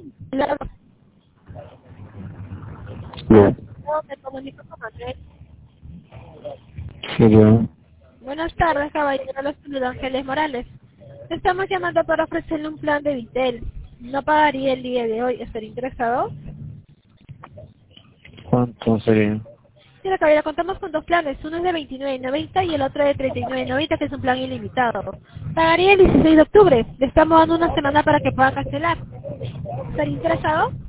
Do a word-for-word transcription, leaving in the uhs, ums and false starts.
Hola, Bien. me comunico con Manuel. Sí, yo. Buenas tardes, caballero. Los saluda Ángeles Morales. Estamos llamando para ofrecerle un plan de Vitel. No pagaría el día de hoy. ¿Estaría interesado? ¿Cuánto sería? Mira, caballero, contamos con dos planes. Uno es de veintinueve noventa y el otro de treinta y nueve noventa, que es un plan ilimitado. Pagaría el dieciséis de octubre. Le estamos dando una semana para que pueda cancelar. ¿Estaría interesado?